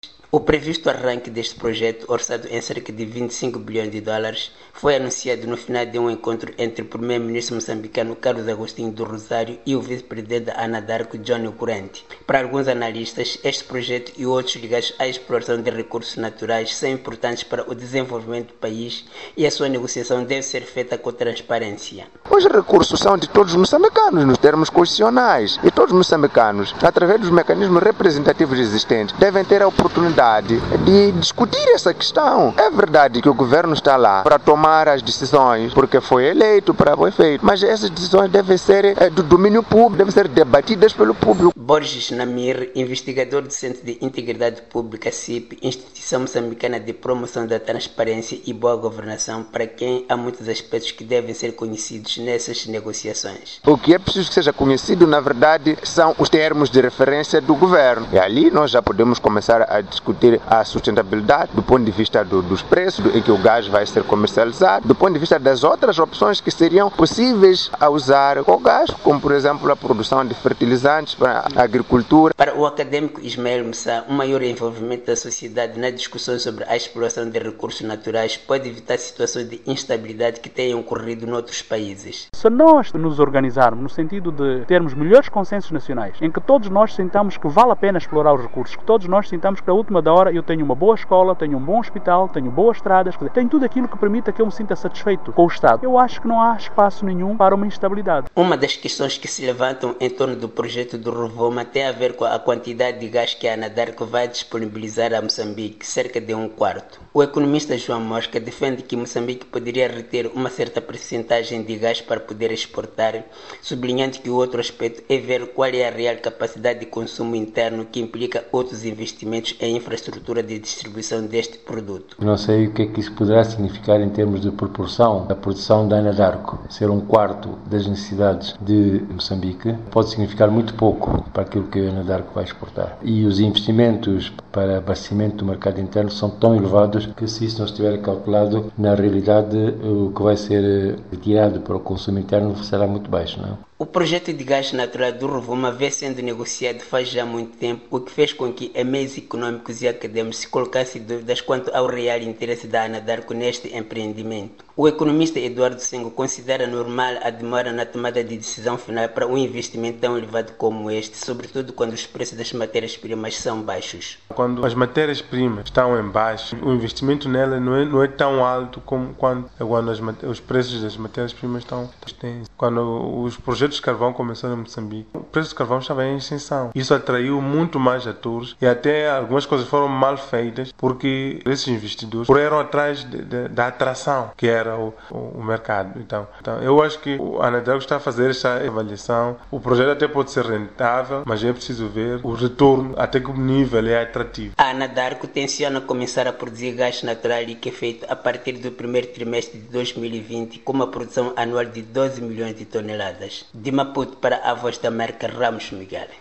O previsto arranque deste projeto, orçado em cerca de 25 bilhões de dólares, foi anunciado no final de um encontro entre o primeiro-ministro moçambicano Carlos Agostinho do Rosário e o vice-presidente da Anadarko, Johnny Ocorrente. Para alguns analistas, este projeto e outros ligados à exploração de recursos naturais são importantes para o desenvolvimento do país e a sua negociação deve ser feita com transparência. Os recursos são de todos os moçambicanos, nos termos constitucionais, e todos os moçambicanos, através dos mecanismos representativos existentes, devem ter a oportunidade de discutir essa questão. É verdade que o governo está lá para tomar as decisões, porque foi eleito para o efeito, mas essas decisões devem ser do domínio público, devem ser debatidas pelo público. Borges Namir, investigador do Centro de Integridade Pública CIP, Instituição Moçambicana de Promoção da Transparência e Boa Governação, para quem há muitos aspectos que devem ser conhecidos nessas negociações. O que é preciso que seja conhecido, na verdade, são os termos de referência do governo. E ali nós já podemos começar a discutir a sustentabilidade do ponto de vista dos preços em que o gás vai ser comercializado, do ponto de vista das outras opções que seriam possíveis a usar o gás, como por exemplo a produção de fertilizantes para a agricultura. Para o acadêmico Ismael Moussa, um maior envolvimento da sociedade na discussão sobre a exploração de recursos naturais pode evitar situações de instabilidade que tenham ocorrido noutros países. Se nós nos organizarmos no sentido de termos melhores consensos nacionais, em que todos nós sintamos que vale a pena explorar os recursos, que todos nós sintamos que a última da hora eu tenho uma boa escola, tenho um bom hospital, tenho boas estradas, tenho tudo aquilo que permita que eu me sinta satisfeito com o Estado. Eu acho que não há espaço nenhum para uma instabilidade. Uma das questões que se levantam em torno do projeto do Rovuma tem a ver com a quantidade de gás que a Anadarko vai disponibilizar a Moçambique, cerca de 1/4. O economista João Mosca defende que Moçambique poderia reter uma certa percentagem de gás para poder exportar, sublinhando que o outro aspecto é ver qual é a real capacidade de consumo interno que implica outros investimentos em infraestrutura de distribuição deste produto. Não sei o que é que isso poderá significar em termos de proporção da produção da Anadarko. Ser 1/4 das necessidades de Moçambique pode significar muito pouco para aquilo que a Anadarko vai exportar. E os investimentos para abastecimento do mercado interno são tão elevados que, se isso não estiver calculado, na realidade o que vai ser retirado para o consumo interno será muito baixo, não é? O projeto de gás natural do Rovuma vem sendo negociado faz já muito tempo, o que fez com que meios econômicos e acadêmicos se colocassem dúvidas quanto ao real interesse da Anadarko neste empreendimento. O economista Eduardo Sengo considera normal a demora na tomada de decisão final para um investimento tão elevado como este, sobretudo quando os preços das matérias-primas são baixos. Quando as matérias-primas estão em baixo, o investimento nela não é tão alto como quando os preços das matérias-primas estão. Quando os projetos de carvão começaram em Moçambique, o preço do carvão estava em extensão. Isso atraiu muito mais atores e até algumas coisas foram mal feitas porque esses investidores correram atrás da atração que era o mercado. Então, eu acho que a Anadarko está a fazer esta avaliação. O projeto até pode ser rentável, mas é preciso ver o retorno, até que nível é atrativo. A Anadarko tenciona começar a produzir gás natural liquefeito a partir do primeiro trimestre de 2020, com uma produção anual de 12 milhões de toneladas. De Maputo para a Voz da América, Ramos Miguel.